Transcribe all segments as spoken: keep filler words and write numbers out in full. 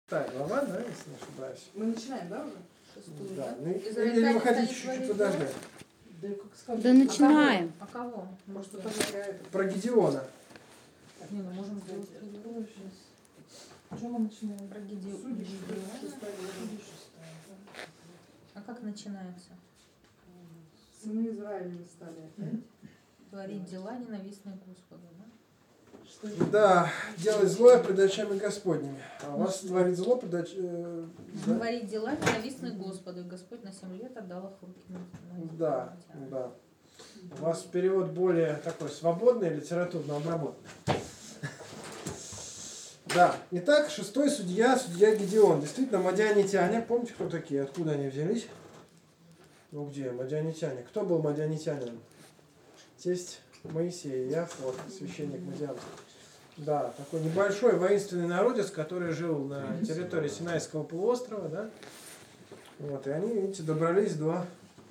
Так, глава, да, если не ошибаюсь. Мы начинаем, да, уже? Шестую, да? да? Ну, или вы хотите чуть-чуть подождать? Да, как сказать. Да начинаем. А кого? А кого? Может, это какая-то про Гедеона. Так, не, ну можем сделать другую сейчас. Что мы начинаем? Про Гедеона. Судьи шестая. А как начинается? Сыны Израиля стали опять. Творить дела ненавистные Господу, да? Что это? Да, делать злое пред очами Господними. А у вас творить зло пред оч... э, да? Творить дела ненавистные Господу, и Господь на семь лет отдал их в руки. на- на- Да, на- да. У вас перевод более такой свободный, литературно обработанный. Да. Итак, шестой судья, судья Гедеон. Действительно, мадианитяне. Помните, кто такие? Откуда они взялись? Ну где? Мадианитяне. Кто был мадианитянином? Тесть Моисея, Яфот, священник Мадианский. Да, такой небольшой воинственный народец, который жил на территории Синайского полуострова, да? Вот, и они, видите, добрались до,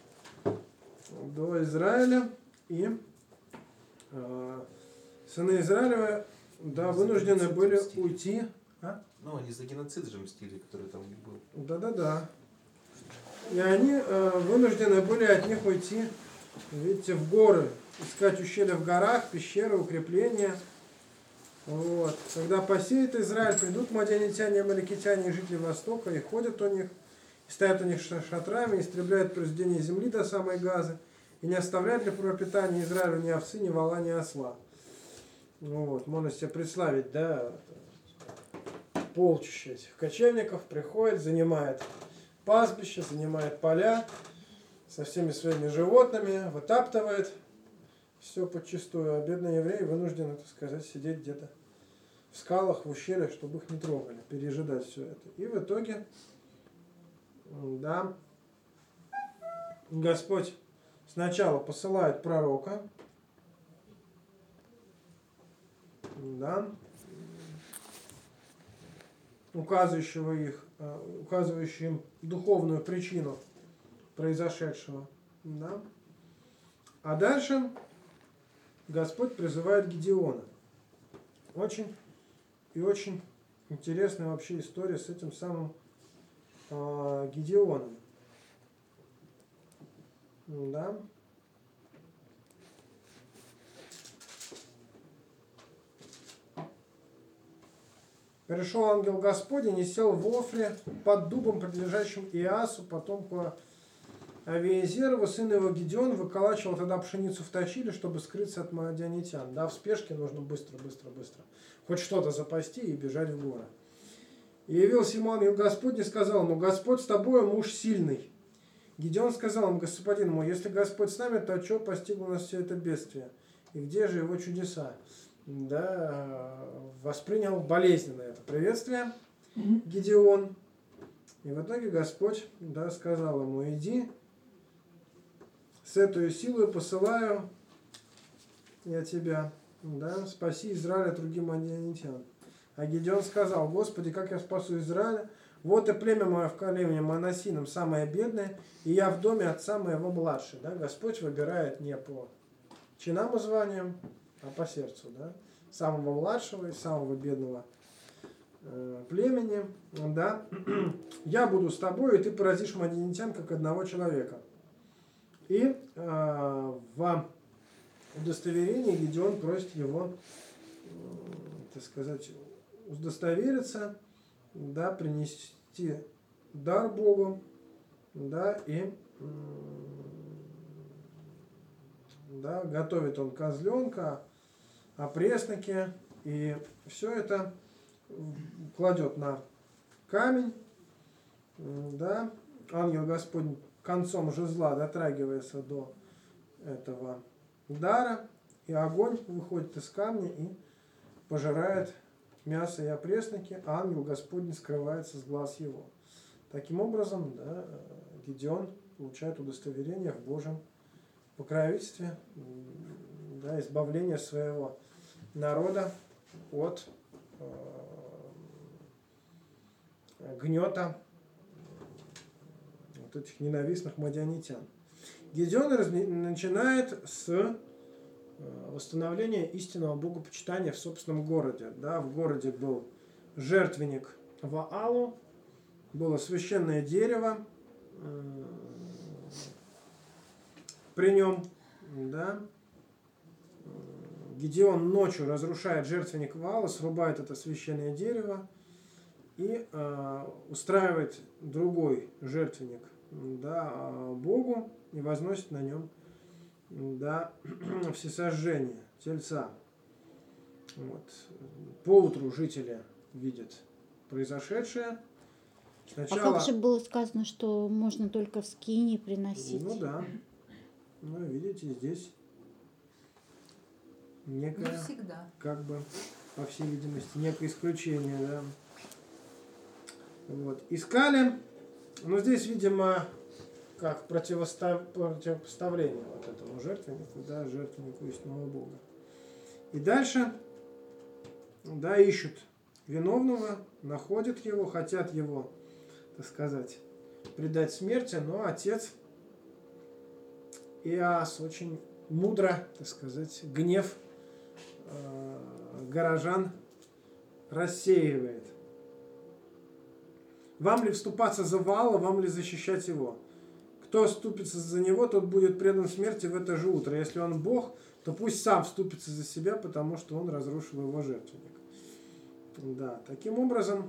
до Израиля, и э, сыны Израилева, да, вынуждены были уйти. А? Ну, они за геноцид же мстили, который там не был. Да-да-да. И они э, вынуждены были от них уйти, видите, в горы, искать ущелья в горах, пещеры, укрепления. Вот. Когда посеет Израиль, придут мадианитяне, амаликитяне и жители Востока, и ходят у них, и стоят у них шатрами, истребляют произведение земли до самой Газы, и не оставляют для пропитания Израилю ни овцы, ни вола, ни осла. Ну вот, можно себе представить, да, полчища этих кочевников приходит, занимает пастбище, занимает поля со всеми своими животными, вытаптывает все подчистую, а бедные евреи вынуждены, так сказать, сидеть где-то в скалах, в ущельях, чтобы их не трогали, пережидать все это. И в итоге, да, Господь сначала посылает пророка, да, указывающего их, указывающего им духовную причину произошедшего, да. А дальше Господь призывает Гедеона. Очень и очень интересная вообще история с этим самым э, Гедеоном. Да. Пришел ангел Господень и сел в Офре под дубом, принадлежащим Иасу, потомку Авиезерову, сын его Гедеон, выколачивал тогда пшеницу в точиле, чтобы скрыться от мадианитян. Да, в спешке нужно быстро, быстро, быстро. Хоть что-то запасти и бежать в горы. И явился ему ангел Господень и сказал ему: Господь с тобой, муж сильный. Гедеон сказал ему: господин мой, если Господь с нами, то отчего постигло нас все это бедствие? И где же его чудеса? Да, воспринял болезненно это приветствие Гедеон. И в итоге Господь, да, сказал ему: иди, с этой силой посылаю я тебя, да, спаси Израиль от руки мадианитян. А Гедеон сказал: Господи, как я спасу Израиля? Вот и племя мое в колене Манасином самое бедное, и я в доме отца моего младший. Да? Господь выбирает не по чинам и званиям, а по сердцу. Да? Самого младшего и самого бедного э, племени. Да? Я буду с тобой, и ты поразишь мадианитян как одного человека. И э, в удостоверении Гедеон просит его, э, так сказать, удостовериться, да, принести дар Богу, да, и э, да, готовит он козленка, опресноки, и все это кладет на камень, да, ангел Господень концом жезла дотрагивается до этого дара, и огонь выходит из камня и пожирает мясо и опресноки, а ангел Господень скрывается с глаз его. Таким образом, да, Гедеон получает удостоверение в Божьем покровительстве, да, избавление своего народа от э, гнета вот этих ненавистных мадианитян. Гедеон начинает с восстановления истинного богопочитания в собственном городе. Да, в городе был жертвенник Ваалу было священное дерево при нем, да. Гидеон ночью разрушает жертвенник Ваала, срубает это священное дерево и э, устраивает другой жертвенник, да, Богу и возносит на нем, да, всесожжение тельца. Вот. Поутру жители видят произошедшее. Сначала... А как же было сказано, что можно только в скинии приносить? Ну да. Ну, видите, здесь некое, Не всегда. как бы, по всей видимости, некое исключение, да. Вот. Искали, ну, здесь, видимо, как противостав... противопоставление вот этому жертвеннику, да, жертвеннику истинного Бога. И дальше, да, ищут виновного, находят его, хотят его, так сказать, предать смерти, но отец Иоас очень мудро, так сказать, гнев э, горожан рассеивает. Вам ли вступаться за Ваала, вам ли защищать его? Кто вступится за него, тот будет предан смерти в это же утро. Если он Бог, то пусть сам вступится за себя, потому что он разрушил его жертвенник. Да, таким образом,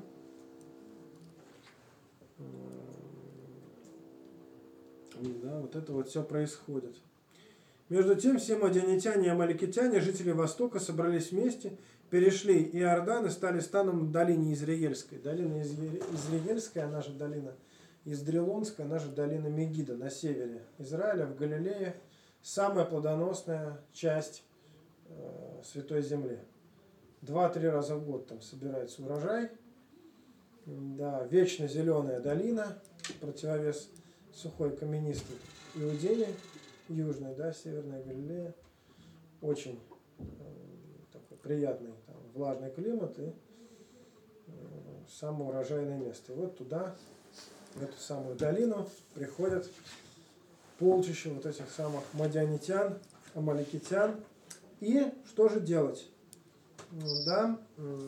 да, вот это вот все происходит. Между тем, все мадианитяне и амаликитяне, жители Востока, собрались вместе, перешли Иордан и стали станом в долине Израильской. Долина Израильская, она же долина Издрилонская, она же долина Мегида на севере Израиля, в Галилее, самая плодоносная часть э, Святой Земли. Два-три раза в год там собирается урожай. Да, вечно зеленая долина, противовес сухой каменистой Иудеи, южной, да, северная Галилея. Очень э, такой приятный там, влажный климат и э, самое урожайное место. И вот туда, в эту самую долину, приходят полчища вот этих самых мадианитян, амаликитян. И что же делать? Да,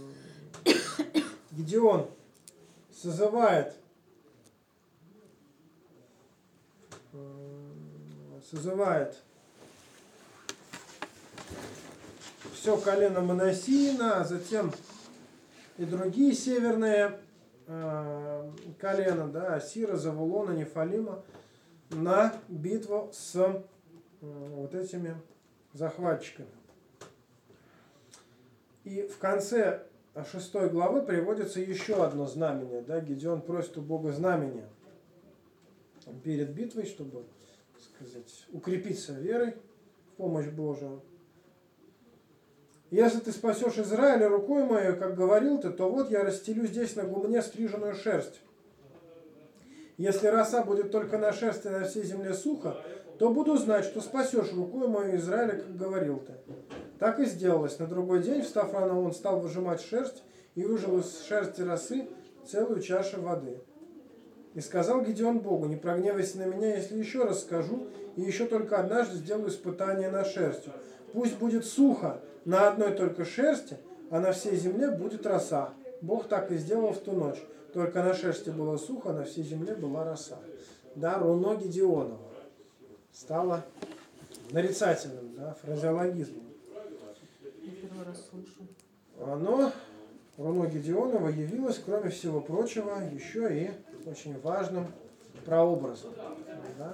Гидеон созывает, созывает все колено Манассиина, а затем и другие северные э, колена, да, Асира, Завулона, Нефалима, на битву с э, вот этими захватчиками. И в конце шестой главы приводится еще одно знамение. Да? Гидеон просит у Бога знамения перед битвой, чтобы, так сказать, укрепиться верой в помощь Божию. Если ты спасешь Израиля рукой моей, как говорил ты, то вот я расстелю здесь на гумне стриженную шерсть. Если роса будет только на шерсти на всей земле сухо, то буду знать, что спасешь рукой мою Израиля, как говорил ты. Так и сделалось. На другой день, встав рано, он стал выжимать шерсть и выжил из шерсти росы целую чашу воды. И сказал Гидеон Богу: не прогневайся на меня, если еще раз скажу, и еще только однажды сделаю испытание на шерстью. Пусть будет сухо на одной только шерсти, а на всей земле будет роса. Бог так и сделал в ту ночь. Только на шерсти было сухо, а на всей земле была роса. Да, руно Гидеонова стало нарицательным, да, фразеологизмом. Я первый раз слышу. Но руно Гидеонова явилось, кроме всего прочего, еще и очень важным прообразом. Да.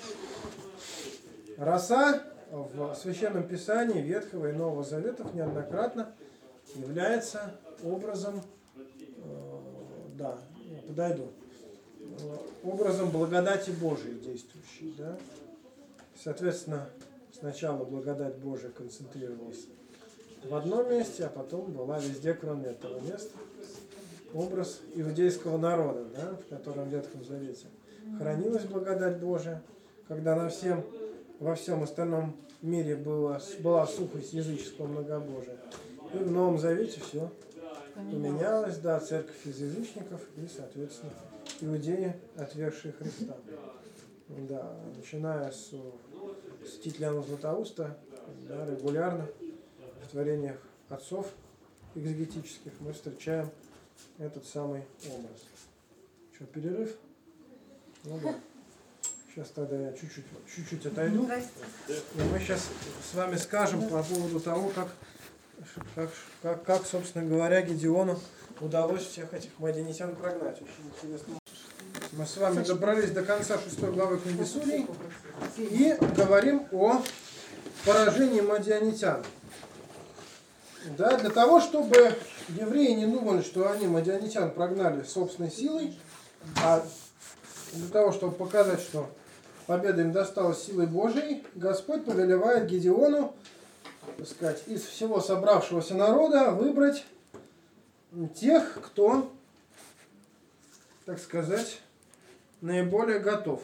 Роса в Священном Писании Ветхого и Нового Заветов неоднократно является образом, э, да, подойду, образом благодати Божией действующей. Да. Соответственно, сначала благодать Божия концентрировалась в одном месте, а потом была везде, кроме этого места, образ иудейского народа, да, в котором в Ветхом Завете хранилась благодать Божия, когда на всем, во всем остальном мире было, была сухость языческого многобожия. И в Новом Завете все поменялось, да, церковь из язычников и, соответственно, иудеи, отвергшие Христа. Да, начиная с, с Титляна Златоуста, да, регулярно в творениях отцов экзегетических мы встречаем этот самый образ. Что, перерыв? Ну да. Сейчас тогда я чуть-чуть, чуть-чуть отойду. И мы сейчас с вами скажем по поводу того, как, как, как, как, собственно говоря, Гедеону удалось всех этих мадианитян прогнать. Очень интересно. Мы с вами добрались до конца шестой главы книги Судей и говорим о поражении мадианитян. Да, для того, чтобы евреи не думали, что они мадианитян прогнали собственной силой, а для того, чтобы показать, что победа им досталась силой Божией, Господь повелевает Гедеону, так сказать, из всего собравшегося народа выбрать тех, кто, так сказать, наиболее готов.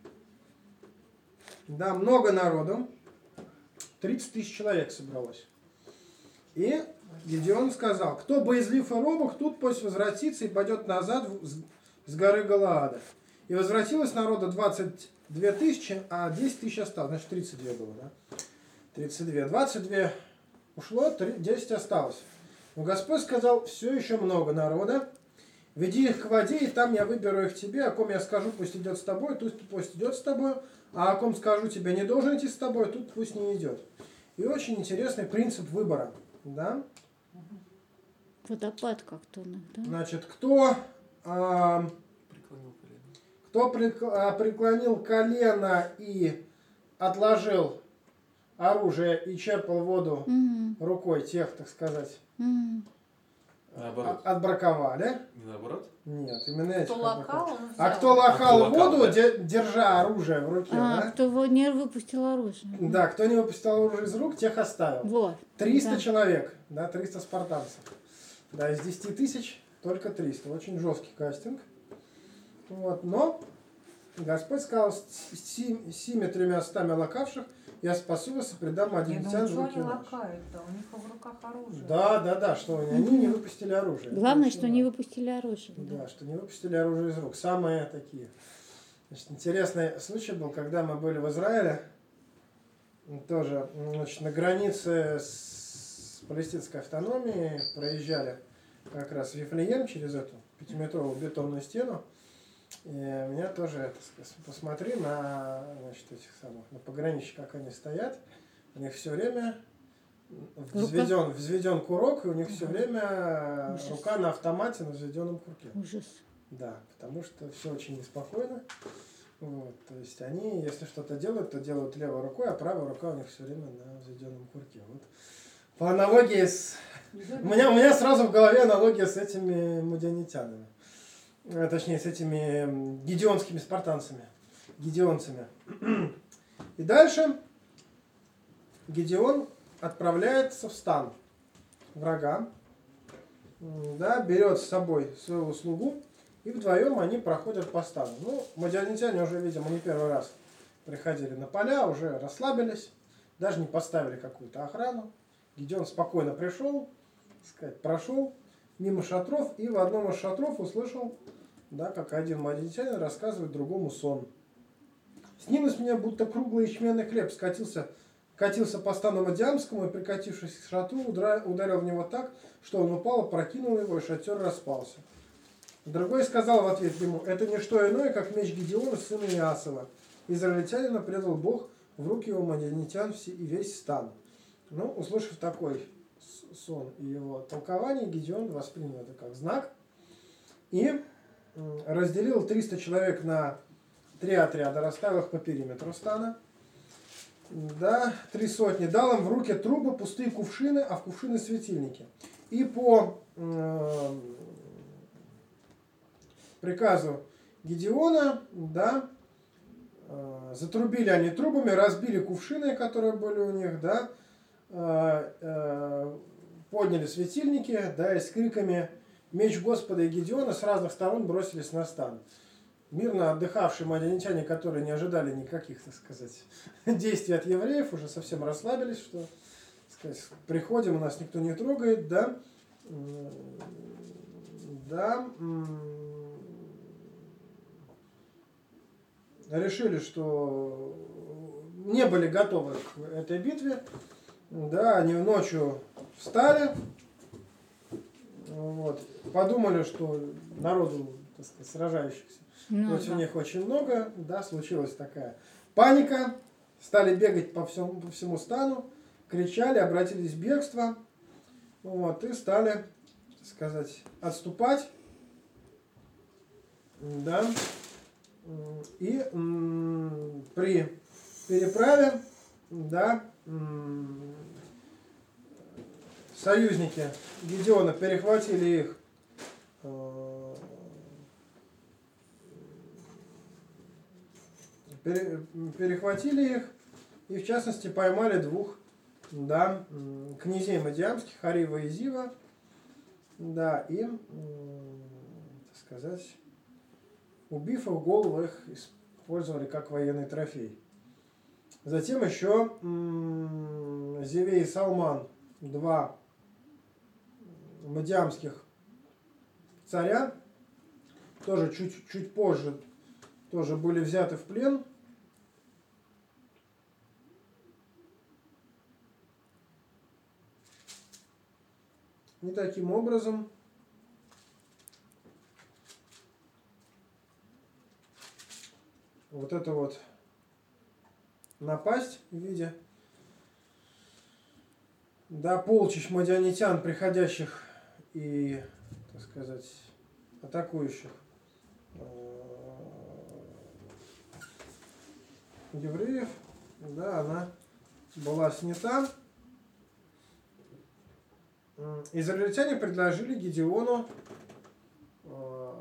Да, много народу, тридцать тысяч человек собралось. И Гедеон сказал: кто боязлив и робок, тут пусть возвратится и пойдет назад с горы Галаада. И возвратилось народа двадцать две тысячи, а десять тысяч осталось. Значит, тридцать две было, да? тридцать две. двадцать две ушло, десять осталось. Но Господь сказал: все еще много народа. Веди их к воде, и там я выберу их тебе. О ком я скажу, пусть идет с тобой, тут пусть идет с тобой. А о ком скажу, тебе не должен идти с тобой, тут пусть не идет. И очень интересный принцип выбора. Да? Водопад как-то у них, да? Значит, кто, а, Преклонил колено. кто прек- а, преклонил колено и отложил оружие и черпал воду Мгм. рукой, тех, так сказать, Мгм. Наоборот. а- отбраковали. Не наоборот? Нет, именно этих Кто лакал, отбраковали. он А взял. кто лакал А кто лакал, воду, да? де- держа оружие в руке, А, да? кто его не выпустил оружие. Да, кто не выпустил оружие из рук, тех оставил. Вот. триста Да. человек, да, триста спартанцев. Да, из десяти тысяч только триста. Очень жесткий кастинг. Вот, но Господь сказал: с семи, семи тремястами лакавших я спасу вас и предам Я мадианитян думаю, в что руки они ваши. лакают-то, у них в руках оружие. Да, да, да, что они, они не выпустили оружие. Это Главное, очень что не важно. выпустили оружие. Да, что не выпустили оружие из рук. Самые такие. Значит, интересный случай был, когда мы были в Израиле, тоже, значит, на границе с палестинской автономией, проезжали как раз в Вифлеем через эту пятиметровую бетонную стену. И меня тоже, так сказать, посмотри на, значит, этих самых, на пограничье, как они стоят. У них все время взведен, взведен курок, и у них все время Ужас. рука на автомате на взведенном курке. Ужас. Да, потому что все очень неспокойно. Вот, то есть они, если что-то делают, то делают левой рукой, а правая рука у них все время на взведенном курке. Вот. По аналогии с... У меня, у меня сразу в голове аналогия с этими мадианитянами. Э, Точнее, с этими гедеонскими спартанцами. Гедеонцами. И дальше Гедеон отправляется в стан врага. М, Да, берет с собой своего слугу. И вдвоем они проходят по стану. Ну, мадианитяне уже, видимо, не первый раз приходили на поля, уже расслабились, даже не поставили какую-то охрану. Гедеон спокойно пришел, так сказать, прошел мимо шатров, и в одном из шатров услышал, да, как один мадианитянин рассказывает другому сон. Снилось мне, будто круглый ячменный хлеб скатился, катился по стану Мадиамскому и, прикатившись к шатру, удра- ударил в него так, что он упал, опрокинул его, и шатер распался. Другой сказал в ответ ему: это не что иное, как меч Гедеона, сына Иасова. Израильтянина предал Бог в руки его мадианитян все- и весь стан. Ну, услышав такой с- сон и его толкование, Гедеон воспринял это как знак и м, разделил триста человек на три отряда, расставил их по периметру стана. Да, три сотни. Дал им в руки трубы, пустые кувшины, а в кувшины светильники. И по э, приказу Гедеона, да, э, затрубили они трубами, разбили кувшины, которые были у них, да, э, э, подняли светильники, да, и с криками «Меч Господа и Гедеона» с разных сторон бросились на стан. Мирно отдыхавшие мадианитяне, которые не ожидали никаких, так сказать, действий от евреев, уже совсем расслабились, что, так сказать, приходим, у нас никто не трогает, да, М, да, м, решили, что не были готовы к этой битве, да, они ночью встали, Вот. Подумали, что народу, так сказать, сражающихся Ну, против да. них очень много. Да, случилась такая паника. Стали бегать по всему, по всему стану, кричали, обратились в бегство. Вот, и стали, так сказать, отступать. Да. И м, при переправе, да, м, союзники Гедеона перехватили их, э, пере- перехватили их и, в частности, поймали двух, да, м, князей мадиамских, Арива и Зива, да, и, м, так сказать, убив их, голову их использовали как военный трофей. Затем еще м, Зевей и Салман, два мадиамских царя, тоже чуть, чуть позже тоже были взяты в плен. И таким образом вот это вот напасть в виде, да, полчищ мадианитян, приходящих и, так сказать, атакующих э, евреев, да, она была снята. Израильтяне предложили Гедеону э,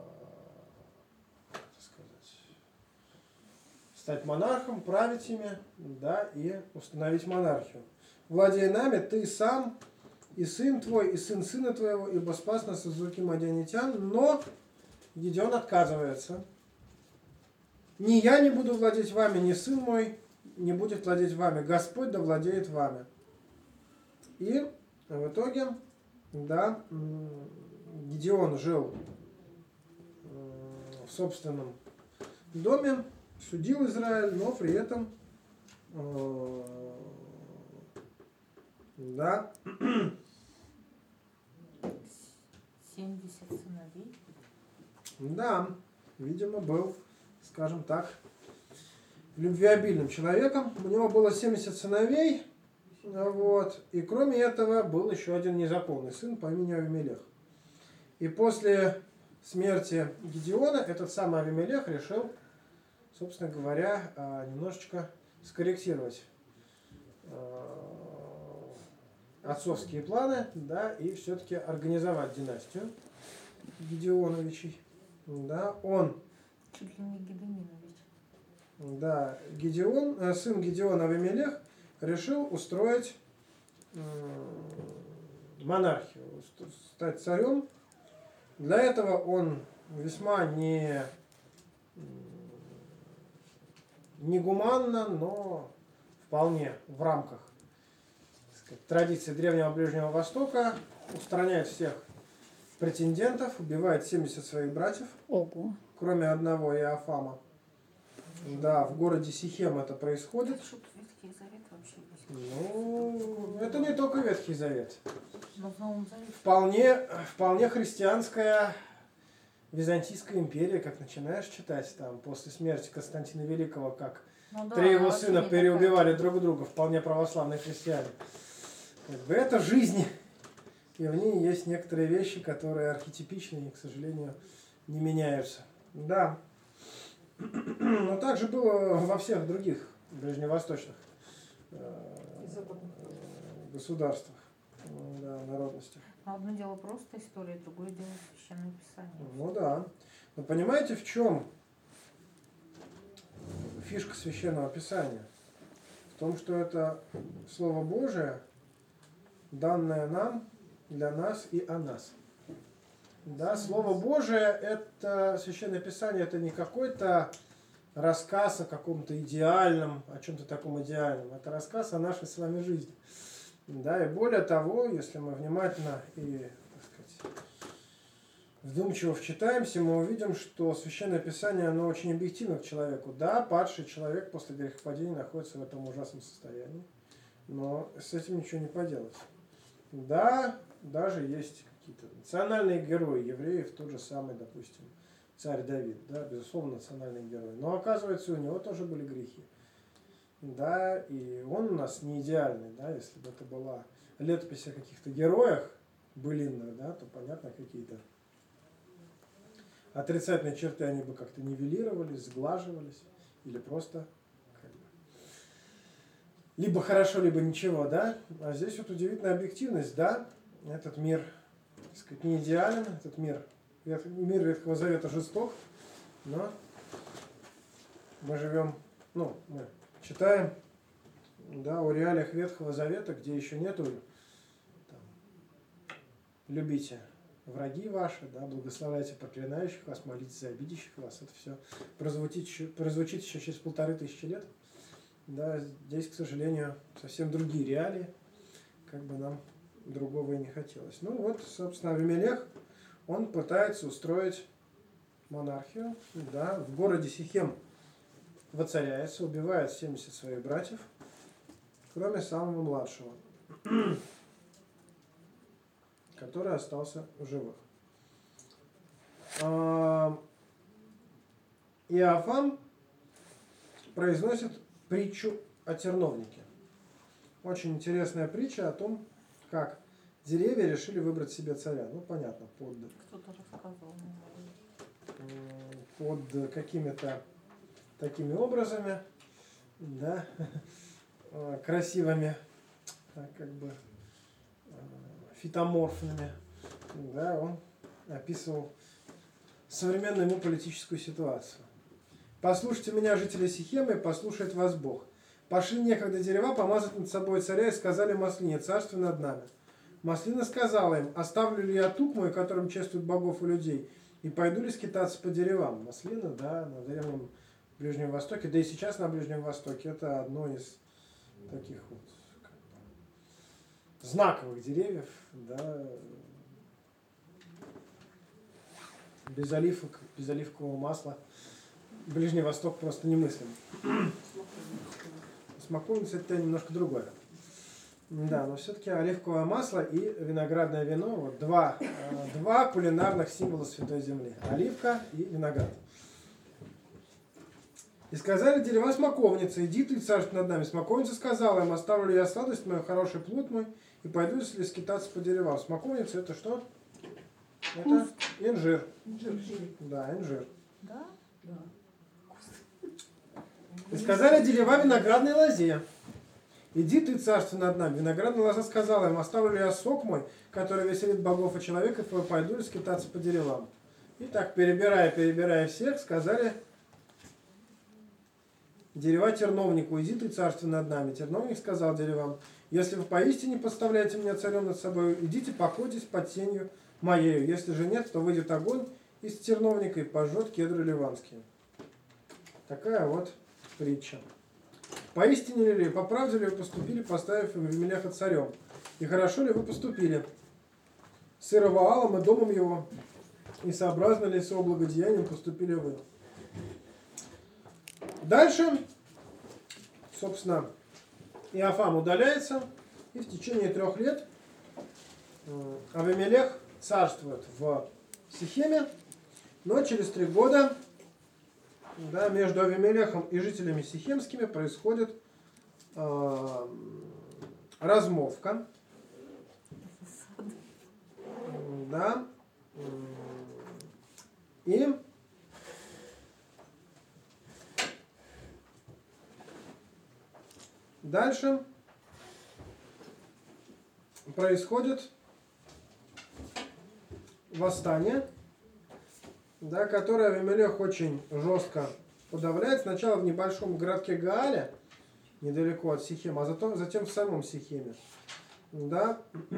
так сказать, стать монархом, править ими, да, и установить монархию. Владей нами, ты сам, и сын твой, и сын сына твоего, ибо спас нас из руки мадианитян. Но Гедеон отказывается. Ни я не буду владеть вами, ни сын мой не будет владеть вами. Господь да владеет вами. И в итоге, да, Гедеон жил в собственном доме, судил Израиль, но при этом, да, семьдесят сыновей. да, видимо, был, скажем так, любвеобильным человеком. У него было семьдесят сыновей, вот, и кроме этого был еще один незаконный сын по имени Авимелех. И после смерти Гедеона этот самый Авимелех решил, собственно говоря, немножечко скорректировать отцовские планы, да, и все-таки организовать династию Гедеоновичей. Да, он, Чуть ли не Гедеминович. да, Гедеон, сын Гедеона Авимелех решил устроить монархию, стать царем. Для этого он весьма не, не гуманно, но вполне в рамках, так сказать, традиции Древнего Ближнего Востока устраняет всех претендентов, убивает семьдесят своих братьев, Ого. кроме одного Иофама. Да, в городе Сихем это происходит. Это что-то Ветхий Завет вообще есть. Ну, это не только Ветхий Завет. Но в Новом Завете. Вполне, вполне христианская Византийская империя, как начинаешь читать там после смерти Константина Великого, как Ну да, три его она сына вообще не переубивали друг друга, вполне православные христиане. Как бы это жизнь, и в ней есть некоторые вещи, которые архетипичны и, к сожалению, не меняются. Да. Но также было во всех других ближневосточных э, государствах, да, народностях. Но одно дело просто история, другое дело священное писание. Ну да. Но понимаете, в чем фишка священного писания? В том, что это Слово Божие, данное нам, для нас и о нас. Да, Слово Божие, это Священное Писание, это не какой-то рассказ о каком-то идеальном, о чем-то таком идеальном. Это рассказ о нашей с вами жизни. Да, и более того, если мы внимательно и, так сказать, вдумчиво вчитаемся, мы увидим, что Священное Писание, оно очень объективно к человеку. Да, падший человек после грехопадения находится в этом ужасном состоянии, но с этим ничего не поделать. Да, даже есть какие-то национальные герои евреев, тот же самый, допустим, царь Давид, да, безусловно, национальный герой. Но оказывается, у него тоже были грехи. Да, и он у нас не идеальный, да, если бы это была летопись о каких-то героях былинных, да, то понятно, какие-то отрицательные черты они бы как-то нивелировались, сглаживались, или просто как бы, либо хорошо, либо ничего, да. А здесь вот удивительная объективность, да, этот мир, так сказать, не идеален, этот мир, мир Ветхого Завета жесток, но мы живем, ну, мы читаем, да, о реалиях Ветхого Завета, где еще нету там, любите враги ваши, да, благословляйте проклинающих вас, молитесь за обидящих вас. Это все прозвучит, прозвучит еще через полторы тысячи лет. Да, здесь, к сожалению, совсем другие реалии, как бы нам другого и не хотелось. Ну вот, собственно, Авимелех, он пытается устроить монархию, да, в городе Сихем воцаряется, убивает семьдесят своих братьев, кроме самого младшего, который остался в живых. Иоафам произносит притчу о терновнике. Очень интересная притча о том, как деревья решили выбрать себе царя. Ну, понятно, под, Кто-то рассказывал. под какими-то такими образами, да, красивыми, как бы фитоморфными, да, он описывал современную ему политическую ситуацию. «Послушайте меня, жители Сихема, и послушает вас Бог. Пошли некогда дерева помазать над собой царя, и сказали Маслине: царствуй над нами. Маслина сказала им: оставлю ли я тук мой, которым чествуют богов и людей, и пойду ли скитаться по деревам?» Маслина, да, на древнем Ближнем Востоке, да и сейчас на Ближнем Востоке, это одно из таких вот как бы знаковых деревьев, да, без оливок, без оливкового масла Ближний Восток просто немыслим. Смоковница — это немножко другое. Да, но все-таки оливковое масло и виноградное вино — вот два, два кулинарных символа Святой Земли. Оливка и виноград. «И сказали дерева смоковницы: иди ты, царствуй над нами. Смоковница сказала им: оставлю ли я сладость мою, хороший плод мой, и пойду ли скитаться по деревам». Смоковница — это что? Это инжир. Инжир. Да, инжир. Да? Да. «И сказали дерева виноградной лозе: иди ты, царствуй над нами». Виноградная лоза сказала им: оставлю ли я сок мой, который веселит богов и человека, и пойду ли скитаться по деревам. И так, перебирая, перебирая всех, сказали дерева терновнику: иди ты, царствуй над нами. Терновник сказал деревам: если вы поистине подставляете меня царем над собой, идите покойтесь под тенью моею. Если же нет, то выйдет огонь из терновника и пожжет кедры ливанские. Такая вот притча. «Поистине ли, по правде ли вы поступили, поставив Авимелеха царем? И хорошо ли вы поступили с Иеровоамом и домом его? И сообразно ли с его благодеянием поступили вы?» Дальше, собственно, Иоафам удаляется, и в течение трех лет Авимелех царствует в Сихеме, но через три года, да, между Авимелехом и жителями сихемскими происходит э, размолвка. Да. И дальше происходит восстание, да, которое Авимелех очень жестко подавляет. Сначала в небольшом городке Гаале, недалеко от Сихема, а затем, затем в самом Сихеме. Да.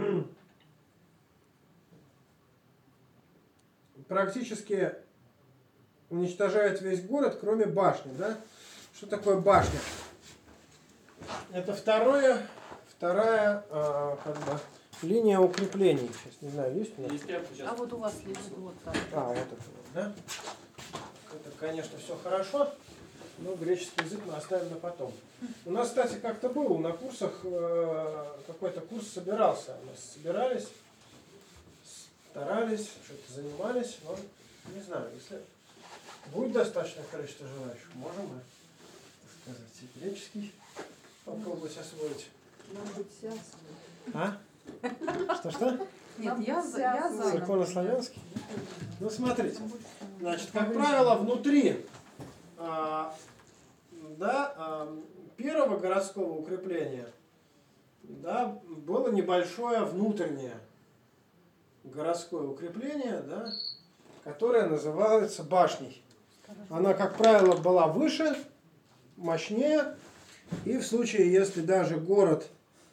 Практически уничтожает весь город, кроме башни. Да? Что такое башня? Это второе, вторая э, как бы, линия укреплений. Сейчас не знаю, есть у нас? Есть прям сейчас. А вот у вас лежит вот так. А, вот это вот, да? Это, конечно, все хорошо, но греческий язык мы оставим на потом. У нас, кстати, как-то был на курсах, э, какой-то курс собирался. Мы собирались старались, что-то занимались, но не знаю, если будет достаточное количество желающих, можем мы, так сказать, и греческий попробовать освоить. Нам быть вся освоить. А? Что-что? Нет, Нам я быть за, вся я освоить. за. Церковно-славянский? Ну, смотрите. Значит, как правило, внутри а, да, а, первого городского укрепления да, было небольшое внутреннее городское укрепление, да, которое называется башней. Она, как правило, была выше, мощнее, и в случае, если даже город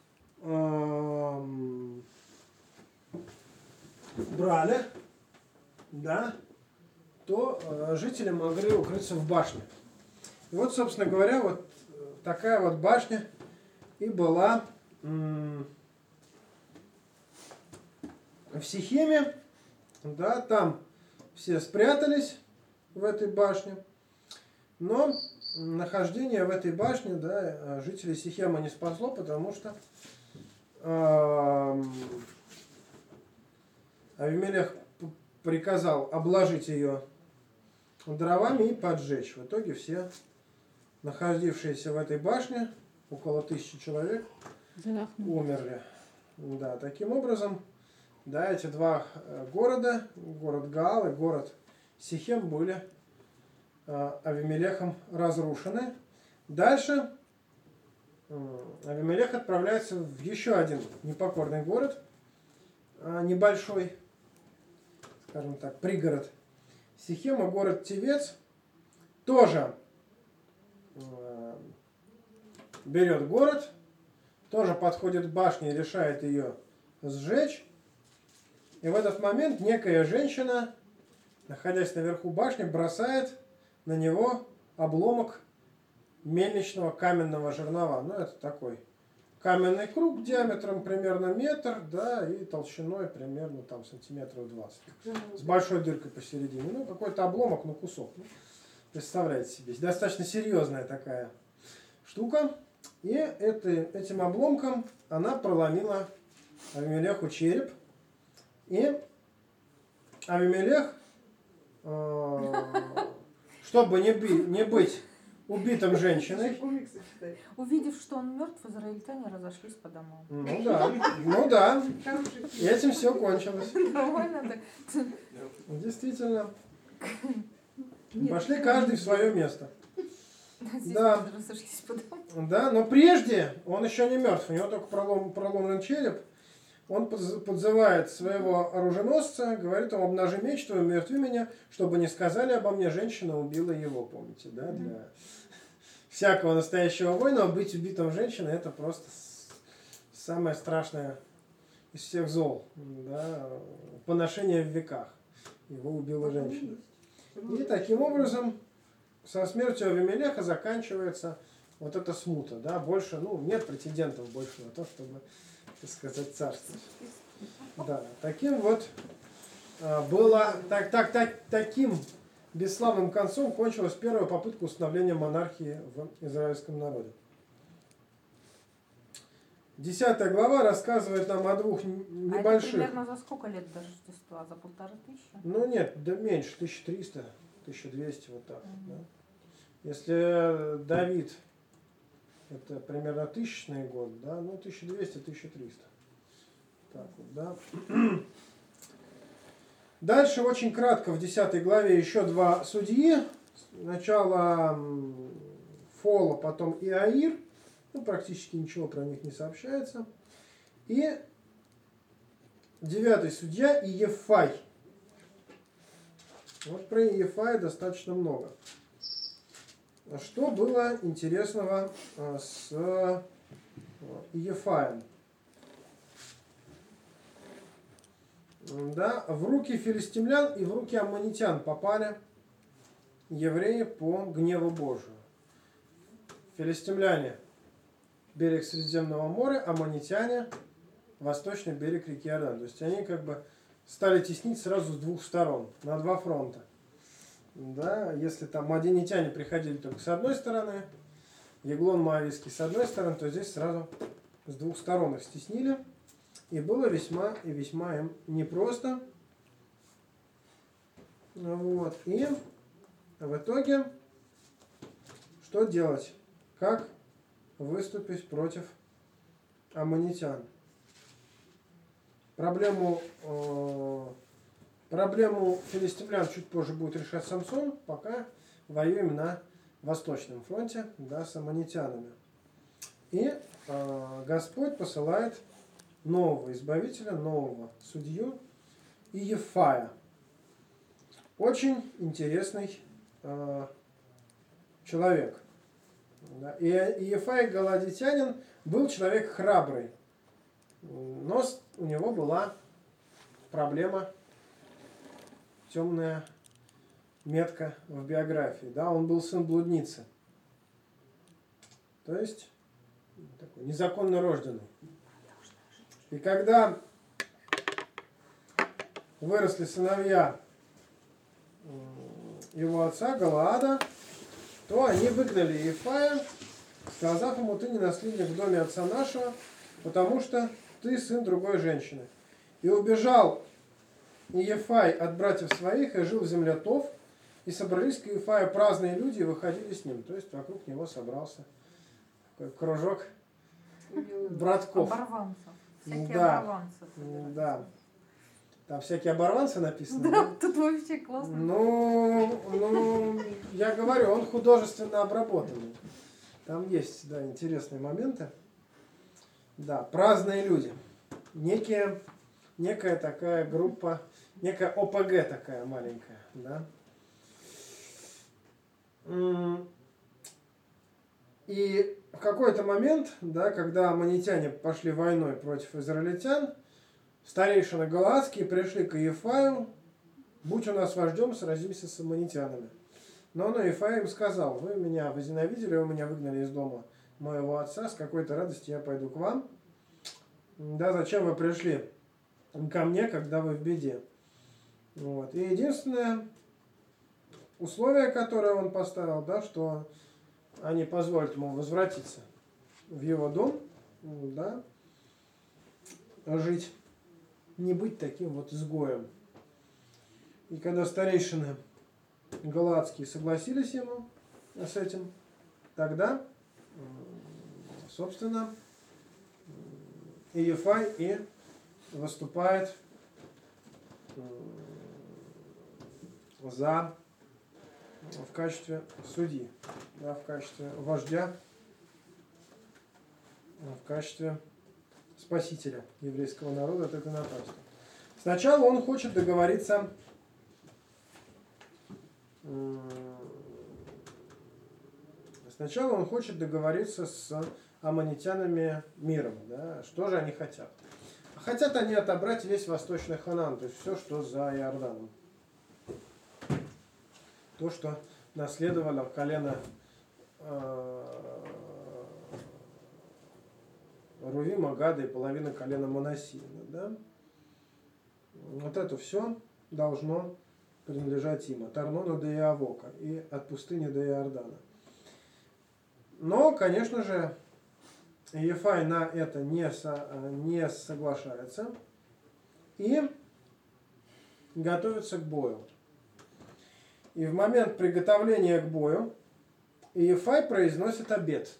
эм, брали, да, то э, жители могли укрыться в башне. И вот, собственно говоря, вот такая вот башня и была м, в Сихеме, да, там все спрятались в этой башне, но нахождение в этой башне, да, жителей Сихема не спасло, потому что э, Авимелех приказал обложить ее дровами и поджечь. В итоге все находившиеся в этой башне, около тысячи человек, умерли. Да, таким образом, да, эти два города, город Гаал и город Сихем, были э, Авимелехом разрушены. Дальше э, Авимелех отправляется в еще один непокорный город, э, небольшой, скажем так, пригород Сихема, город Тевец, тоже э, берет город, тоже подходит к башне и решает ее сжечь. И в этот момент некая женщина, находясь наверху башни, бросает на него обломок мельничного каменного жернова. Ну, это такой каменный круг диаметром примерно метр, да, и толщиной примерно там сантиметров двадцать. С большой дыркой посередине. Ну, какой-то обломок, ну, кусок. Ну, представляете себе. Достаточно серьезная такая штука. И это, этим обломком она проломила Авимелеху череп. И Авимелех, э, чтобы не, би, не быть убитым женщиной, Увидев, что он мертв, израильтяне разошлись по домам. ну да, ну да, и этим все кончилось. Нормально так. Действительно. Пошли каждый в свое место. Да. Разошлись по домам. Да, но прежде он еще не мертв, у него только пролом, проломлен череп. Он подзывает своего оруженосца, говорит ему: обнажи меч твой, умертви меня, чтобы не сказали обо мне, женщина убила его, помните, да? Для всякого настоящего воина быть убитым женщиной — это просто самое страшное из всех зол, да? Поношение в веках. Его убила женщина. И таким образом со смертью Авимелеха заканчивается вот эта смута, да? Больше, ну, нет претендентов больше на то, чтобы, так сказать, царство. Да, таким вот а, было, так, так, так, таким бесславным концом кончилась первая попытка установления монархии в израильском народе. Десятая глава рассказывает нам о двух небольших. А это примерно за сколько лет до Рождества? За полторы тысячи? Ну нет, да меньше, тысяча триста, тысяча двести, вот так. Mm-hmm. Да. Если Давид это примерно тысячный год, да, ну тысяча двести - тысяча триста. Так вот, да. Дальше очень кратко в десятой главе еще два судьи. Сначала Фола, потом Иаир. Ну, практически ничего про них не сообщается. И девятый судья Иефай. Вот про Иефая достаточно много. Что было интересного с Иефаем? Да, в руки филистимлян и в руки аммонитян попали евреи по гневу Божию. Филистимляне — берег Средиземного моря, аммонитяне — восточный берег реки Иордан. То есть они как бы стали теснить сразу с двух сторон, на два фронта. Да, если там мадианитяне приходили только с одной стороны, Еглон Моавийский с одной стороны, то здесь сразу с двух сторон их стеснили. И было весьма и весьма им непросто. Вот. И в итоге что делать? Как выступить против аммонитян? Проблему, э, проблему филистимлян чуть позже будет решать Самсон, пока воюем на Восточном фронте, да, с аммонитянами. И э, Господь посылает нового избавителя, нового судью Иефая. Очень интересный э, человек. Да. И Иефай галадитянин был человек храбрый, но у него была проблема, темная метка в биографии. Да. Он был сын блудницы, то есть такой незаконно рожденный. И когда выросли сыновья его отца Галаада, то они выгнали Иефая, сказав ему: ты не наследник в доме отца нашего, потому что ты сын другой женщины. И убежал Иефай от братьев своих и жил в земле Тов, и собрались к Иефаю праздные люди и выходили с ним. То есть вокруг него собрался такой кружок братков. Оборванцев. Всякие Да. оборванцы. Да. Там всякие оборванцы написаны. Да, тут вообще классно. Ну, ну, я говорю, он художественно обработанный. Там есть, да, интересные моменты. Да, праздные люди. Некие, некая такая группа, некая ОПГ такая маленькая, да. И в какой-то момент, да, когда аммонитяне пошли войной против израильтян, старейшины галаадские пришли к Иефаю: будь у нас вождем, сразимся с аммонитянами. Но он Иефай им сказал: вы меня возненавидели, вы меня выгнали из дома моего отца, с какой-то радостью я пойду к вам. Да, зачем вы пришли ко мне, когда вы в беде? Вот. И единственное условие, которое он поставил, да, что они позволят ему возвратиться в его дом, да, жить, не быть таким вот изгоем. И когда старейшины галаадские согласились ему с этим, тогда, собственно, Иефай и выступает за, в качестве судьи, да, в качестве вождя, в качестве спасителя еврейского народа от этой напасти. Сначала он хочет договориться сначала он хочет договориться с аммонитянами миром. Да? Что же они хотят? Хотят они отобрать весь восточный Ханаан, то есть все, что за Иорданом. То, что наследовало колено э, Рувима, Гада и половина колена Манассиина. Да? Вот это все должно принадлежать им. От Арнона до Иавока и от пустыни до Иордана. Но, конечно же, Иефай на это не, со, не соглашается и готовится к бою. И в момент приготовления к бою Иефай произносит обет.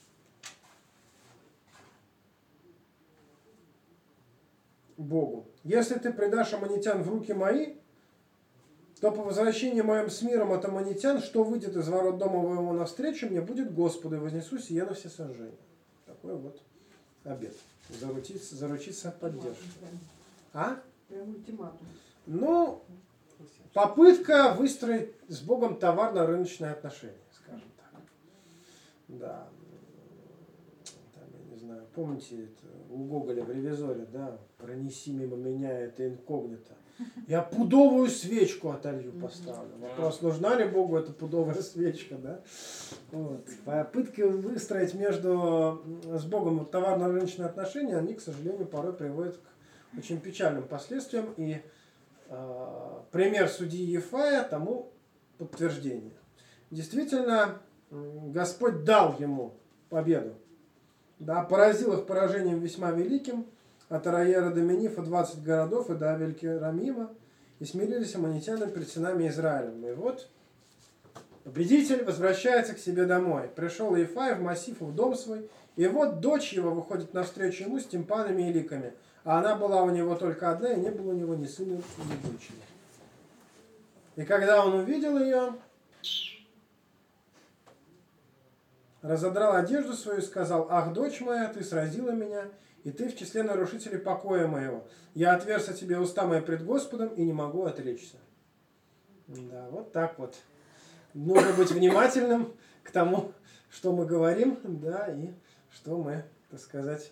Богу: если ты предашь аммонитян в руки мои, то по возвращении моем с миром от аммонитян, что выйдет из ворот дома моего навстречу, мне будет Господу, и вознесу сие на все сожжения. Такой вот обет. Заручиться, заручиться поддержкой. А? Прям ультиматум. Ну, попытка выстроить с Богом товарно-рыночные отношения, скажем так. Да. Там, я не знаю, помните, это у Гоголя в «Ревизоре», да, пронеси мимо меня это инкогнито. Я пудовую свечку отолью, поставлю. Вопрос, нужна ли Богу эта пудовая свечка, да? Вот. Попытки выстроить между с Богом товарно-рыночные отношения, они, к сожалению, порой приводят к очень печальным последствиям. И э, пример судьи Иефая тому подтверждение. Действительно, Господь дал ему победу. Да, поразил их поражением весьма великим. От Араера до Менифа двадцать городов и до Авель-Керамима. и смирились аммонитяне пред сынами Израилем. И вот победитель возвращается к себе домой. Пришел Иефай в массив в дом свой, и вот дочь его выходит навстречу ему с тимпанами и ликами. А она была у него только одна, и не было у него ни сына, ни дочери. И когда он увидел ее, разодрал одежду свою и сказал: «Ах, дочь моя, ты сразила меня, и ты в числе нарушителей покоя моего. Я отверз о тебе уста мои пред Господом, и не могу отречься». Да, вот так вот. Нужно быть внимательным к тому, что мы говорим, да, и что мы, так сказать,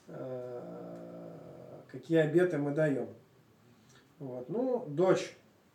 какие обеты мы даем. Вот. Ну, дочь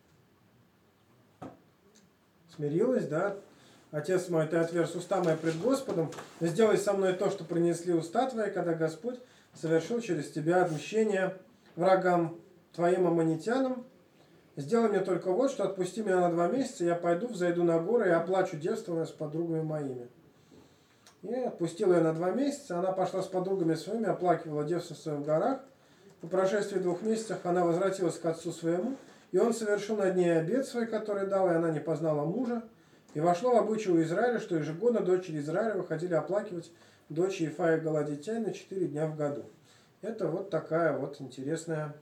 смирилась, да. Отец мой, ты отверз уста мои пред Господом, сделай со мной то, что принесли уста твои, когда Господь совершил через тебя отмщение врагам твоим аммонитянам. Сделай мне только вот, что отпусти меня на два месяца, я пойду, взойду на горы и оплачу девство с подругами моими. И отпустила ее на два месяца, она пошла с подругами своими, оплакивала девство свое в горах. По прошествии двух месяцев она возвратилась к отцу своему, и он совершил над ней обет свой, который дал, и она не познала мужа. И вошло в обычай у Израиля, что ежегодно дочери Израиля выходили оплакивать дочь Иефая Галаадитянина четыре дня в году. Это вот такая вот интересная,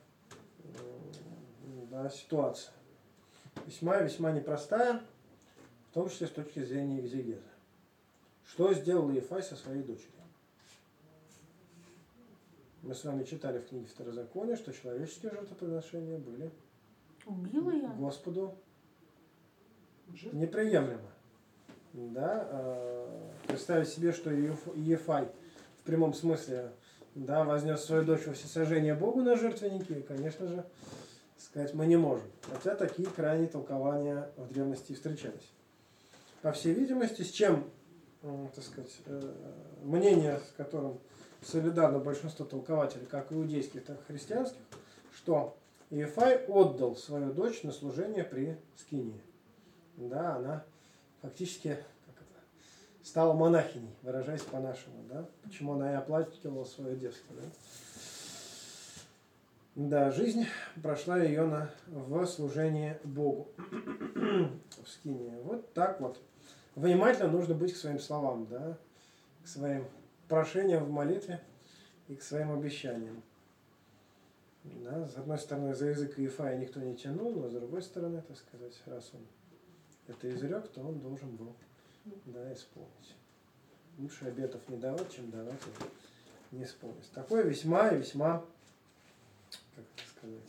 да, ситуация. Весьма-весьма непростая, в том числе с точки зрения экзегеза. Что сделал Иефай со своей дочерью? Мы с вами читали в книге Второзакония, что человеческие жертвоприношения были Убила я? Господу неприемлемо. Да, э, представить себе, что Иефай в прямом смысле, да, вознес свою дочь во всесожжение Богу на жертвенники, конечно же, сказать мы не можем. Хотя такие крайние толкования в древности встречались. По всей видимости, с чем, э, так сказать, э, мнение, с которым солидарно большинство толкователей, как иудейских, так и христианских, что Иефай отдал свою дочь на служение при Скинии. Да, она фактически как это, стала монахиней, выражаясь по-нашему. Да? Почему она и оплакивала свое детство. Да? Да, жизнь прошла ее на, в служении Богу в Скинии. Вот так вот. Внимательно нужно быть к своим словам, да? К своим прошениям в молитве и к своим обещаниям. Да? С одной стороны, за язык Иефая никто не тянул, но с другой стороны, так сказать, раз он это изрек, то он должен был, да, исполнить. Лучше обетов не давать, чем давать и не исполнить. Такой весьма и весьма, как это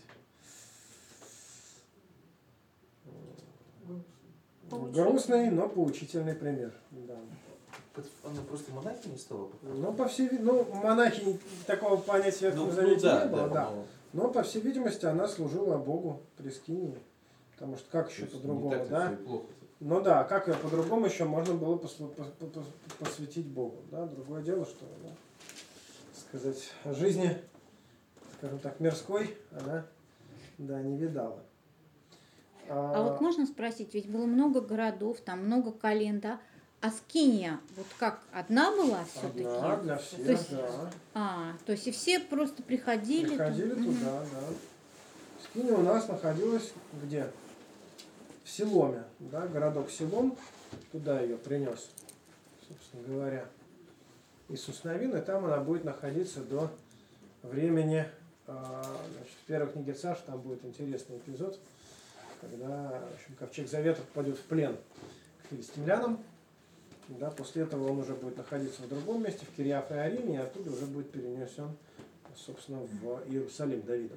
сказать, грустный, но поучительный пример. Да. Она просто монахи не стала? Ну, по всей видимости, ну, монахи такого понятия в Ветхом Завете не было, да. да. Но, по всей видимости, она служила Богу при Скинии. Потому что как еще по-другому, да? Ну да, как ее по-другому еще можно было посвятить Богу, да? Другое дело, что, да, сказать, жизни, скажем так, мирской она, да, не видала. А, а вот можно спросить, ведь было много городов, там много колен, да? А Скиния, вот как, одна была все-таки? Одна для всех, то есть, да. А, то есть и все просто приходили? Приходили там? туда, угу. Да. Скиния у нас находилась где? В Силоме, да, городок Силом, туда ее принес, собственно говоря, Иисус Навин, и там она будет находиться до времени, значит, в первой книге Царств, там будет интересный эпизод, когда, в общем, ковчег Завета попадет в плен к филистимлянам, да, после этого он уже будет находиться в другом месте, в Кирьяф-Иариме, и оттуда уже будет перенесен, собственно, в Иерусалим Давидом.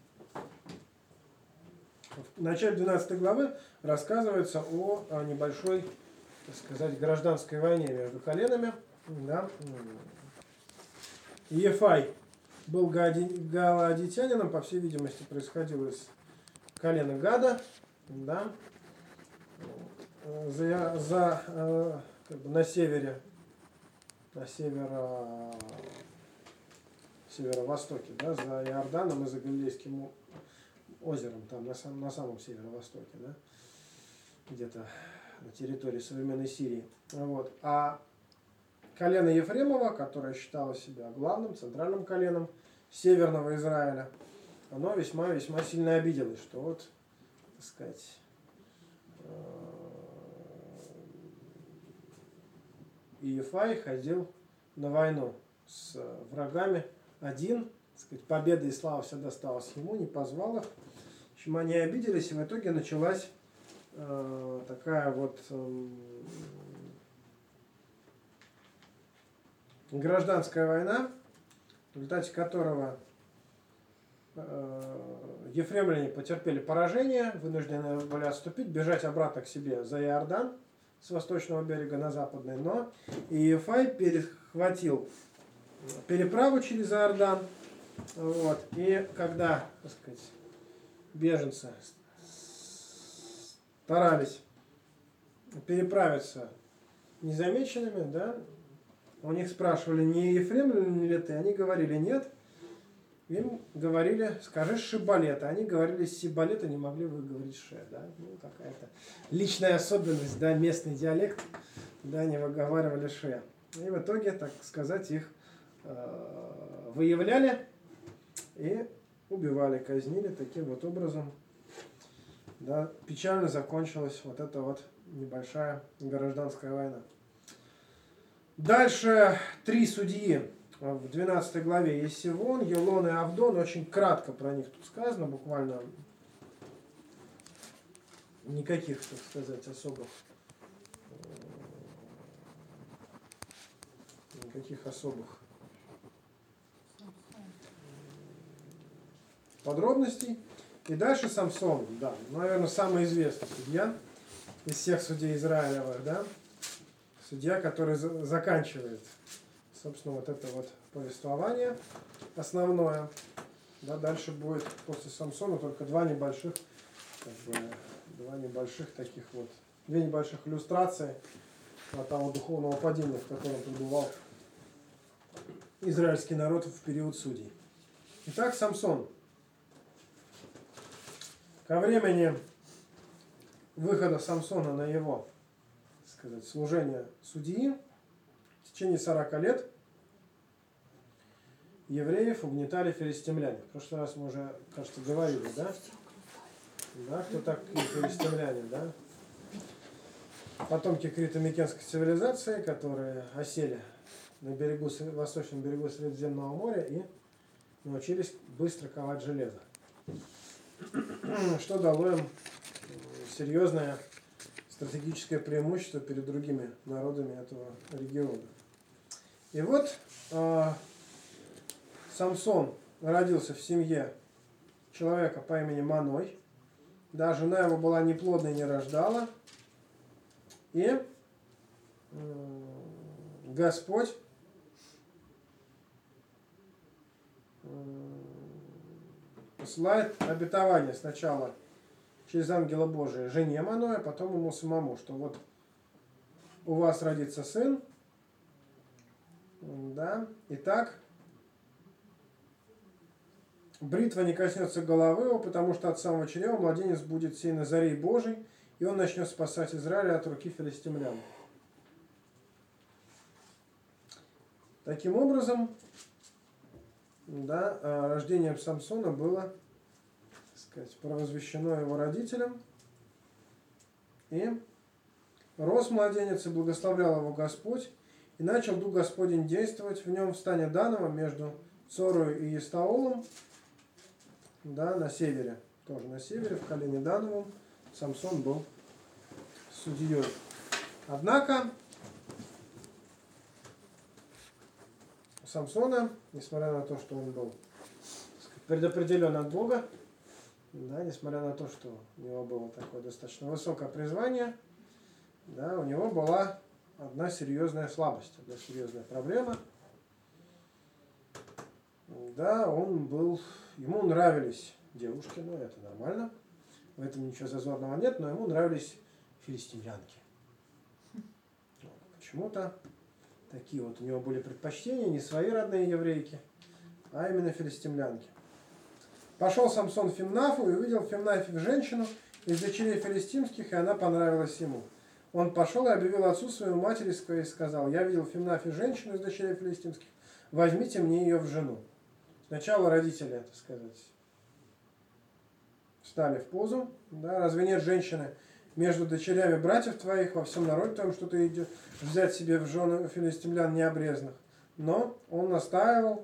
В начале двенадцатой главы рассказывается о, о небольшой, так сказать, гражданской войне между коленами. Да. Иефай был галаадитянином, по всей видимости, происходил из колена Гада. Да. За, за, как бы на севере, на северо, северо-востоке, да, за Иорданом и за Галилейским озером, там на, сам, на самом северо-востоке, да, где-то на территории современной Сирии. Вот. А колено Ефремова, которое считало себя главным, центральным коленом северного Израиля, оно весьма-весьма сильно обиделось, что вот так сказать, Иефай ходил на войну с врагами один, так сказать, победа и слава вся досталась ему, не позвал их. В общем, они обиделись, и в итоге началась э, такая вот э, гражданская война, в результате которого э, ефремляне потерпели поражение, вынуждены были отступить, бежать обратно к себе за Иордан с восточного берега на западный, но Иефай перехватил переправу через Иордан, вот, и когда, так сказать, беженцы старались переправиться незамеченными, да, у них спрашивали, не ефремляне ли ты, они говорили нет, им говорили, скажи шибалет, они говорили сибалета, не могли выговорить ше, да, ну какая-то личная особенность, да, местный диалект, да, не выговаривали ше. И в итоге, так сказать, их э, выявляли и убивали, казнили таким вот образом. Да, печально закончилась вот эта вот небольшая гражданская война. Дальше три судьи в двенадцатой главе есть Сивон, Елон и Авдон. Очень кратко про них тут сказано, буквально никаких, так сказать, особых никаких особых подробностей. И дальше Самсон, да, наверное, самый известный судья из всех судей Израилевых, да, судья, который за- заканчивает, собственно, вот это вот повествование основное. Да, дальше будет после Самсона только два небольших, как бы, два небольших таких вот, две небольших иллюстрации от того духовного падения, в котором пребывал израильский народ в период судей. Итак, Самсон. Ко времени выхода Самсона на его, так сказать, служение судьи в течение сорока лет евреев угнетали филистимляне. В прошлый раз мы уже, кажется, говорили, да? Да, кто такие филистимляне, да? Потомки крито-микенской цивилизации, которые осели на берегу, восточном берегу Средиземного моря и научились быстро ковать железо. Что дало им серьезное стратегическое преимущество перед другими народами этого региона. И вот э, Самсон родился в семье человека по имени Маной. Да, жена его была неплодной, не рождала. И э, Господь посылает обетование сначала через ангела Божия жене Маноя, а потом ему самому, что вот у вас родится сын, да, и так бритва не коснется головы его, потому что от самого чрева младенец будет сей Назарей Божий, и он начнет спасать Израиля от руки филистимлян. Таким образом, да, рождение Самсона было, так сказать, провозвещено его родителям. И рос младенец, и благословлял его Господь, и начал Дух Господень действовать в нем в стане Данова между Цорою и Естаолом, да, на севере, тоже на севере, в колене Дановом, Самсон был судьей. Однако Самсона, несмотря на то, что он был предопределен от Бога, да, несмотря на то, что у него было такое достаточно высокое призвание, да, у него была одна серьезная слабость, одна серьезная проблема. Да, он был, ему нравились девушки, ну это нормально, в этом ничего зазорного нет, но ему нравились филистимлянки. Почему-то такие вот у него были предпочтения, не свои родные еврейки, а именно филистимлянки. Пошел Самсон в Фимнафу и увидел в Фимнафе женщину из дочерей филистимских, и она понравилась ему. Он пошел и объявил отцу своему матери своей и сказал: я видел в Фимнафе женщину из дочерей филистимских, возьмите мне ее в жену. Сначала родители, так сказать, встали в позу. Да, разве нет женщины между дочерями братьев твоих во всем народе твоем, что ты идешь взять себе в жены филистимлян необрезанных? Но он настаивал: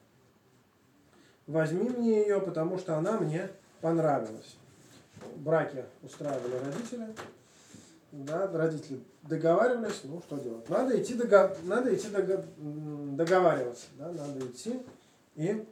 возьми мне ее, потому что она мне понравилась. Браки устраивали родители. Да, родители договаривались, ну что делать? Надо идти, дого... надо идти дого... договариваться. Да, надо идти и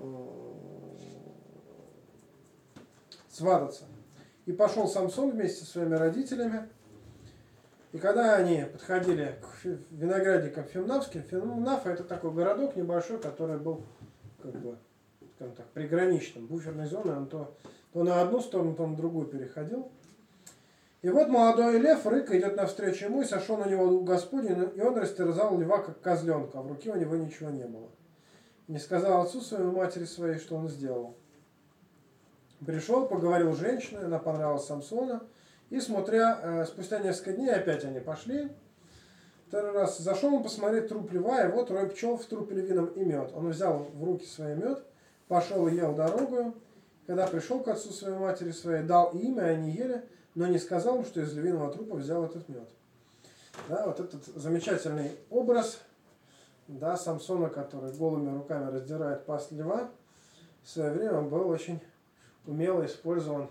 свататься. И пошел Самсон вместе со своими родителями. И когда они подходили к виноградникам Фимнавским, Фимнафа — это такой городок небольшой, который был, как бы, скажем так, приграничным, буферной зоной. Он то, то на одну сторону, то на другую переходил. И вот молодой лев, рык, идет навстречу ему, и сошел на него дух Господень, и он растерзал льва, как козленка, а в руке у него ничего не было. Не сказал отцу своему, матери своей, что он сделал. Пришел, поговорил с женщиной, она понравилась Самсону, и, смотря, э, спустя несколько дней опять они пошли. Второй раз зашел он посмотреть труп льва, и вот рой пчел в трупе львином и мед. Он взял в руки свой мед, пошел и ел дорогою. Когда пришел к отцу своей, матери своей, дал им, и они ели, но не сказал им, что из львиного трупа взял этот мед. Да, вот этот замечательный образ, да, Самсона, который голыми руками раздирает пасть льва, в свое время был очень умело использован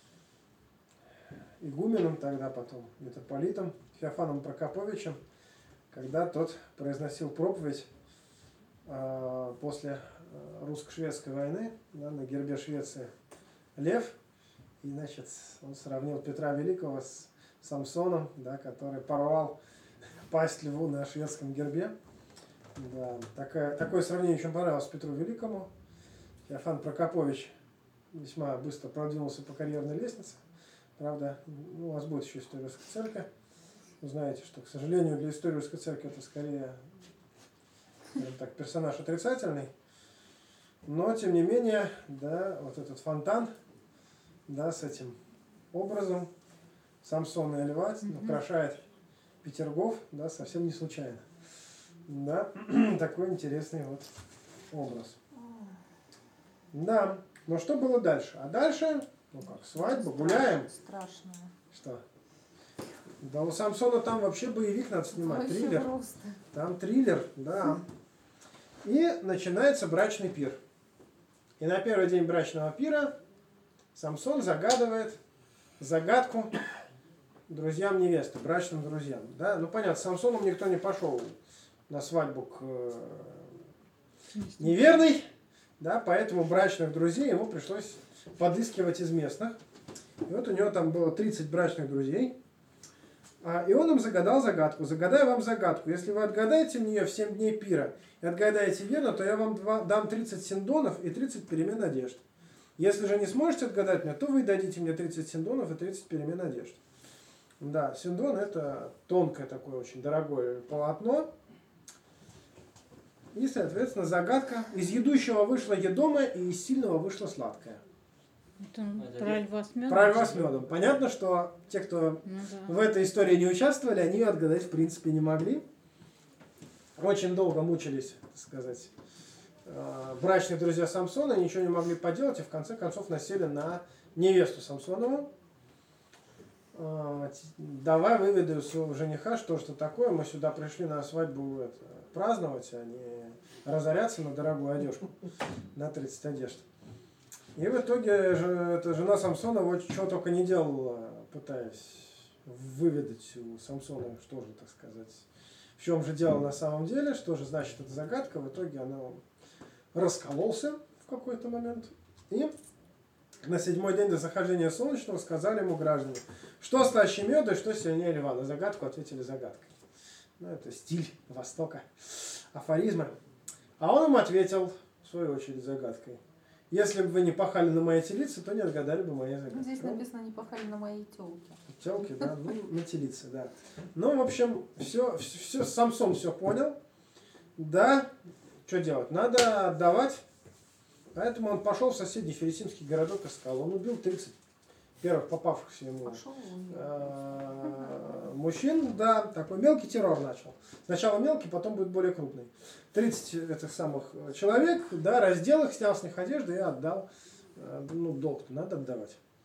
игуменом, тогда потом митрополитом Феофаном Прокоповичем, когда тот произносил проповедь э, после русско-шведской войны, да, на гербе Швеции лев. И, значит, он сравнил Петра Великого с Самсоном, да, который порвал пасть льву на шведском гербе. Да, такое, такое сравнение очень понравилось Петру Великому. Феофан Прокопович весьма быстро продвинулся по карьерной лестнице. Правда, ну, у вас будет еще история русской церкви. Вы знаете, что, к сожалению, для истории русской церкви это скорее, скажем так, персонаж отрицательный. Но, тем не менее, да, вот этот фонтан, да, с этим образом Самсона и льва mm-hmm. украшает Петергоф, да, совсем не случайно. Да, такой интересный вот образ. Да, но что было дальше? А дальше, ну как, свадьба, гуляем. Страшно. Что? Да у Самсона там вообще боевик надо снимать, вообще триллер. Просто. Там триллер, да. И начинается брачный пир. И на первый день брачного пира Самсон загадывает загадку друзьям невесты, брачным друзьям. Да? Ну понятно, с Самсоном никто не пошел на свадьбу к неверной, да, поэтому брачных друзей ему пришлось подыскивать из местных. И вот у него там было тридцать брачных друзей. И он им загадал загадку. Загадаю вам загадку. Если вы отгадаете мне в семь дней пира и отгадаете верно, то я вам дам тридцать синдонов и тридцать перемен одежд. Если же не сможете отгадать меня, то вы дадите мне тридцать синдонов и тридцать перемен одежд. Да, синдон — это тонкое такое очень дорогое полотно. И, соответственно, загадка: из едущего вышло едомое, и из сильного вышло сладкое. Это про льва с медом? Про льва с медом. Понятно, что те, кто ну, да. в этой истории не участвовали, они ее отгадать в принципе не могли. Очень долго мучились, так сказать, брачные друзья Самсона, ничего не могли поделать, и в конце концов насели на невесту Самсонову. Давай выведу своего жениха, что что такое, мы сюда пришли на свадьбу это, праздновать, а не разоряться на дорогую одежку, на тридцать одежд. И в итоге же, эта жена Самсона вот чего только не делала, пытаясь выведать у Самсона, что же, так сказать, в чем же дело на самом деле, что же значит эта загадка. В итоге она раскололся в какой-то момент. И на седьмой день до захождения солнечного сказали ему граждане, что слаще меда и что сильнее льва. На загадку ответили загадкой. Ну, это стиль Востока, афоризмы. А он им ответил, в свою очередь, загадкой: если бы вы не пахали на моей телице, то не отгадали бы мои загадки. Здесь написано: не пахали на моей телке. Телки, да, ну, на телице, да. Ну, в общем, все, все, Самсон все понял. Да, что делать? Надо отдавать. Поэтому он пошел в соседний филистимский городок искал. Он убил тридцать первых попавшихся ему э, мужчин. Да, такой мелкий террор начал. Сначала мелкий, потом будет более крупный. тридцать этих самых человек, да, раздел их, снял с них одежду и отдал. Э, ну, долг надо отдавать.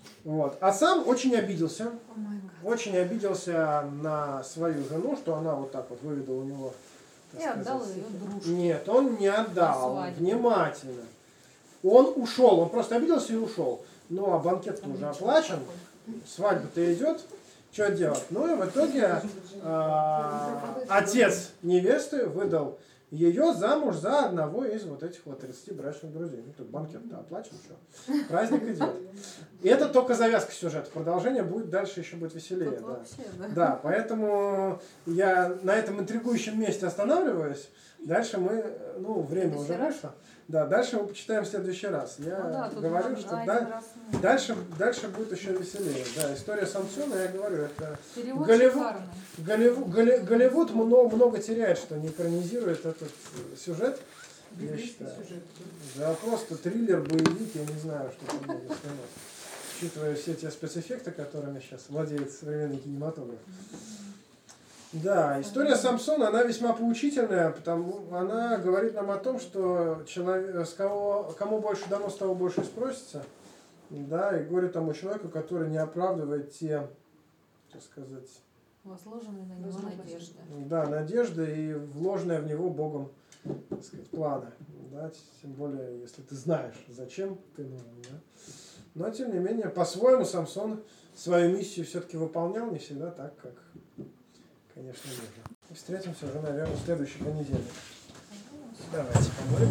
Вот. А сам очень обиделся. Очень обиделся на свою жену, что она вот так вот выведала у него. И отдал ее дружке. Нет, он не отдал. На свадьбу. Внимательно. Он ушел, он просто обиделся и ушел. Ну, а банкет уже оплачен, свадьба-то идет, что делать? Ну и в итоге э, отец невесты выдал ее замуж за одного из вот этих вот тридцати брачных друзей. Ну, тут банкет-то оплачен, что праздник идет. И это только завязка сюжета. Продолжение будет дальше, еще будет веселее. Тут Да. вообще, да. Да, поэтому я на этом интригующем месте останавливаюсь. Дальше мы, ну, время уже вышло. Да, дальше мы почитаем в следующий раз. Я Ну да, тут говорю, надо что один да, раз, ну, дальше, дальше будет еще веселее. Да, история Самсона, я говорю, это перевод Голливуд, шикарный. Голливуд, Голли- Голливуд много, много теряет, что не экранизирует этот э, сюжет. Я считаю. Да, просто триллер, боевик, я не знаю, что там можно снимать. Учитывая все те спецэффекты, которыми сейчас владеет современный кинематограф. Да, история Самсона, она весьма поучительная, потому она говорит нам о том, что человек, с кого, кому больше дано, с того больше спросится. Да, и горе тому человеку, который не оправдывает те, так сказать, Возложенные на него надежды. да, надежды и вложенные в него Богом, так сказать, планы. Да, тем более, если ты знаешь, зачем ты нужен. Да. Но, тем не менее, по-своему Самсон свою миссию все-таки выполнял, не всегда так, как, конечно, нужно. И встретимся уже, наверное, в следующий понедельник. Давайте помолимся.